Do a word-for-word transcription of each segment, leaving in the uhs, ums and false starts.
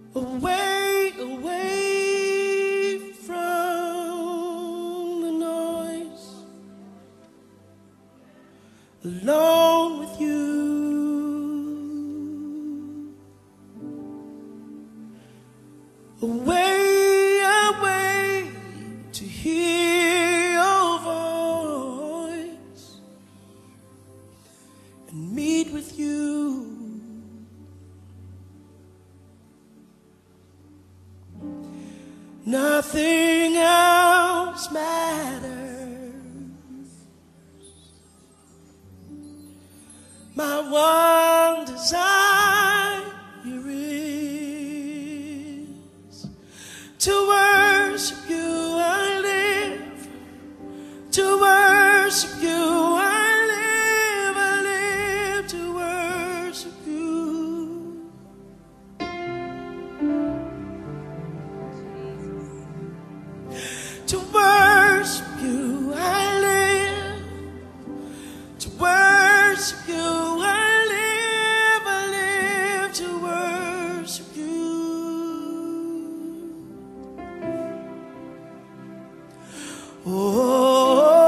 away, away from the noise, alone with you. Away, away to hear your voice and meet with you. Nothing else matters. My one desire is to worship you. I live to worship you. I live, I live to worship you. To worship you, I live. To worship you, I live. I live to worship you. Oh.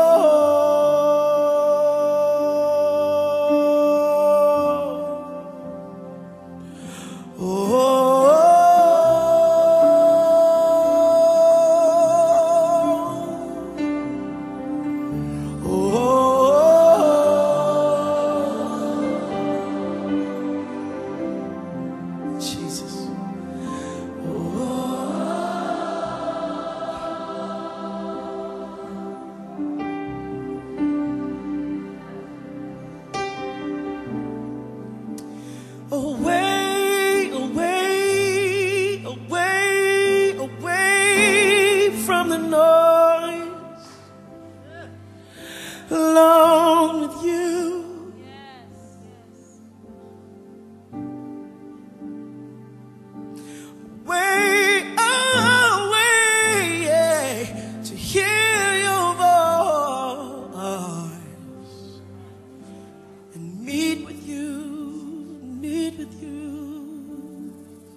Away, away, away, away from the noise, alone with you. Way away, yeah, to hear your voice and meet with you. Meet with you.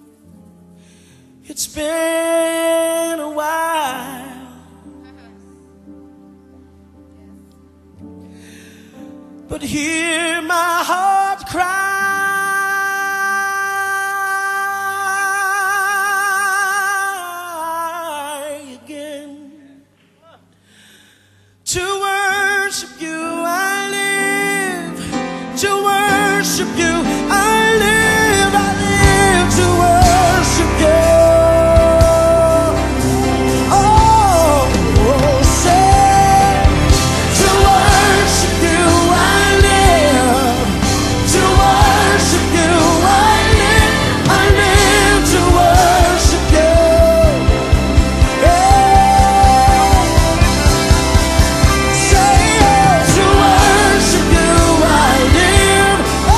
It's been a while, but hear my heart cry again. To worship you, I live. To worship you, I live, I live to worship you. Oh, oh, say, to worship you, I live. To worship you, I live, I live to worship you. Yeah. Say, yeah, to worship you, I live.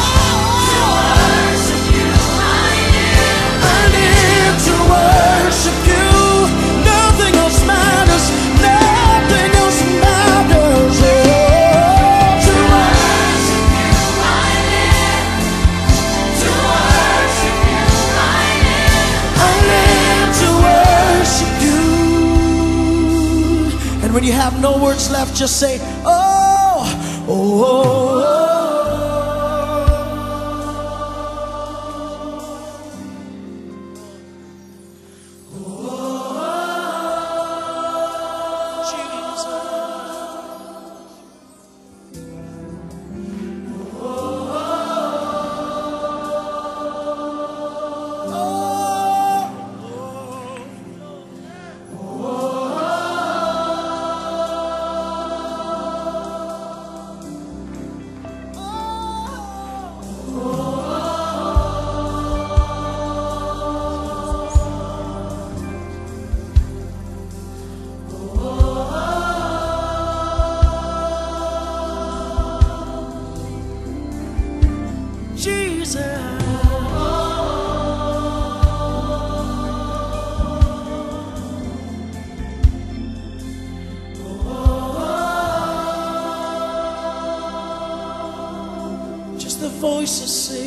When you have no words left, just say, oh, oh, oh, oh. Voices sing.